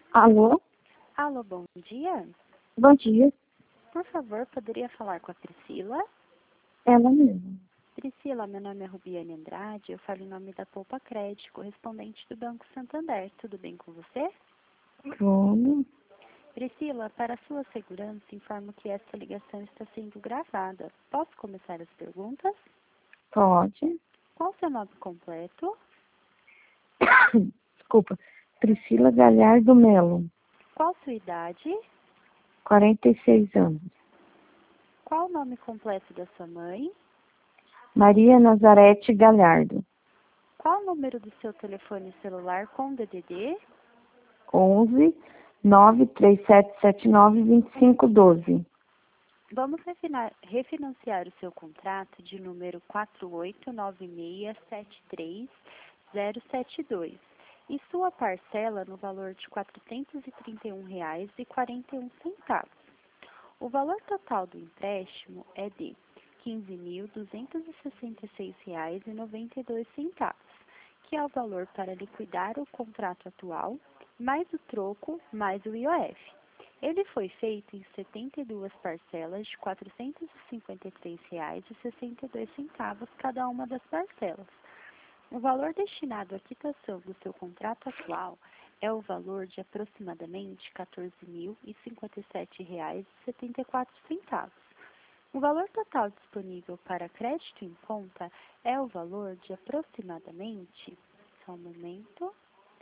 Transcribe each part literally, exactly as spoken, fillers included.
Alô? Alô, bom dia. Bom dia. Por favor, poderia falar com a Priscila? Ela mesma. Priscila, meu nome é Rubiane Andrade, eu falo em nome da Poupa Crédito, correspondente do Banco Santander. Tudo bem com você? Como? Priscila, para sua segurança, informo que esta ligação está sendo gravada. Posso começar as perguntas? Pode. Qual o seu nome completo? Desculpa. Priscila Galhardo Melo. Qual sua idade? quarenta e seis anos. Qual o nome completo da sua mãe? Maria Nazarete Galhardo. Qual o número do seu telefone celular com D D D? onze, nove três sete sete nove, dois cinco um dois. Vamos refinar- refinanciar o seu contrato de número quatro oito nove seis sete três zero sete dois e sua parcela no valor de quatrocentos e trinta e um reais e quarenta e um centavos. O valor total do empréstimo é de quinze mil duzentos e sessenta e seis reais e noventa e dois centavos, que é o valor para liquidar o contrato atual, mais o troco, mais o I O F. Ele foi feito em setenta e duas parcelas de quatrocentos e cinquenta e três reais e sessenta e dois centavos cada uma das parcelas. O valor destinado à quitação do seu contrato atual é o valor de aproximadamente quatorze mil e cinquenta e sete reais e setenta e quatro centavos. O valor total disponível para crédito em conta é o valor de aproximadamente, só um momento,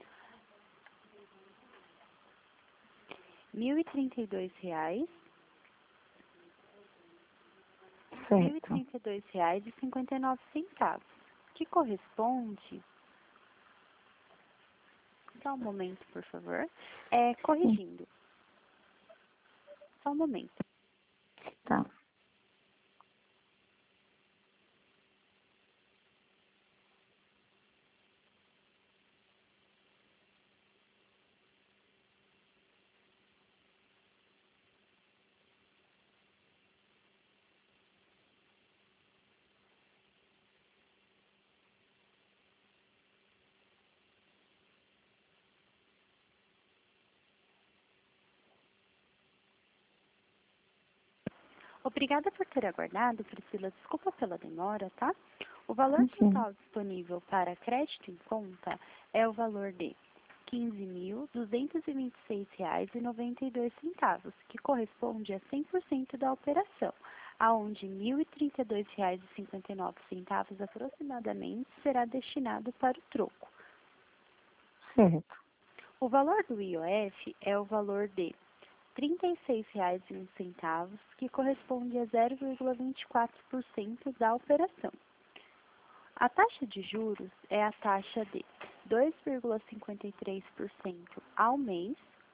mil e trinta e dois reais, mil e Certo. trinta e dois reais e cinquenta e nove centavos, que corresponde, só um momento, por favor, é, corrigindo, só um momento. Tá. Obrigada por ter aguardado, Priscila. Desculpa pela demora, tá? O valor Uhum. total disponível para crédito em conta é o valor de quinze mil duzentos e vinte e seis reais e noventa e dois centavos, que corresponde a cem por cento da operação, aonde mil e trinta e dois reais e cinquenta e nove centavos aproximadamente será destinado para o troco. Certo. O valor do I O F é o valor de trinta e seis reais e um centavo, que corresponde a zero vírgula vinte e quatro por cento da operação. A taxa de juros é a taxa de dois vírgula cinquenta e três por cento ao mês.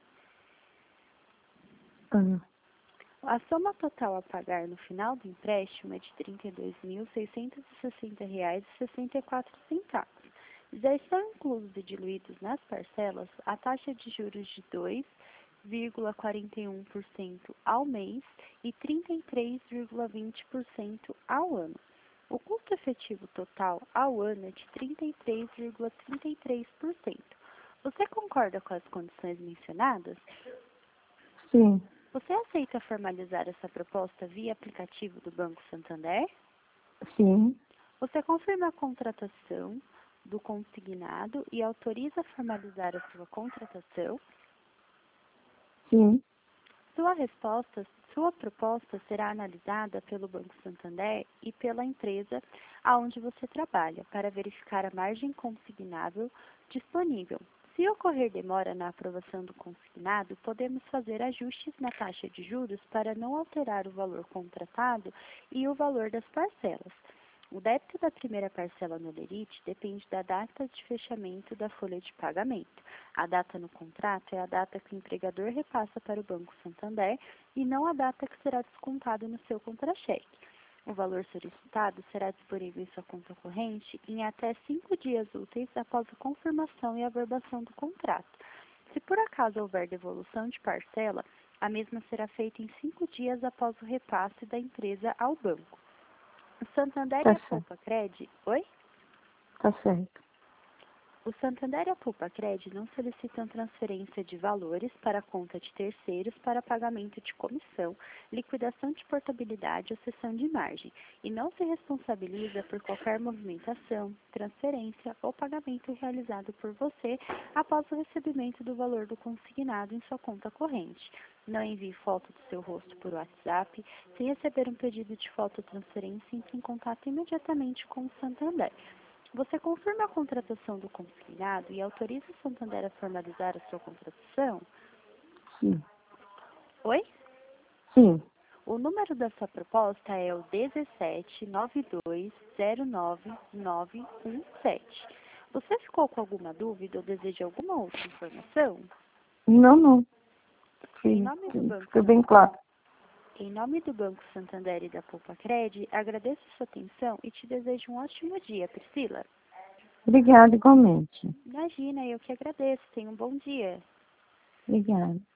Ah, A soma total a pagar no final do empréstimo é de trinta e dois mil seiscentos e sessenta reais e sessenta e quatro centavos. Já estão inclusos e diluídos nas parcelas a taxa de juros de dois vírgula quarenta e um por cento ao mês e trinta e três vírgula vinte por cento ao ano. O custo efetivo total ao ano é de trinta e três vírgula trinta e três por cento. Você concorda com as condições mencionadas? sim. Você aceita formalizar essa proposta via aplicativo do Banco Santander? Sim. Você confirma a contratação do consignado e autoriza formalizar a sua contratação? Sim. Sua resposta, sua proposta será analisada pelo Banco Santander e pela empresa aonde você trabalha para verificar a margem consignável disponível. Se ocorrer demora na aprovação do consignado, podemos fazer ajustes na taxa de juros para não alterar o valor contratado e o valor das parcelas. O débito da primeira parcela no Lerite depende da data de fechamento da folha de pagamento. A data no contrato é a data que o empregador repassa para o Banco Santander e não a data que será descontado no seu contra-cheque. O valor solicitado será disponível em sua conta corrente em até cinco dias úteis após a confirmação e averbação do contrato. Se por acaso houver devolução de parcela, a mesma será feita em cinco dias após o repasse da empresa ao banco. O Santander Tá e a certo. Poupa Cred... Oi? Tá certo. O Santander e a Poupa-Cred não solicitam transferência de valores para a conta de terceiros para pagamento de comissão, liquidação de portabilidade ou cessão de margem, e não se responsabiliza por qualquer movimentação, transferência ou pagamento realizado por você após o recebimento do valor do consignado em sua conta corrente. Não envie foto do seu rosto por WhatsApp. Se receber um pedido de foto ou transferência, entre em contato imediatamente com o Santander. Você confirma a contratação do consignado e autoriza o Santander a formalizar a sua contratação? Sim. Oi? Sim. O número da sua proposta é o um sete nove dois zero nove nove um sete. Você ficou com alguma dúvida ou deseja alguma outra informação? Não, não. Em Sim, nome do sim. Banco Ficou bem claro. Em nome do Banco Santander e da Poupa-Cred, agradeço sua atenção e te desejo um ótimo dia, Priscila. Obrigada, igualmente. Imagina, eu que agradeço. Tenha um bom dia. Obrigada.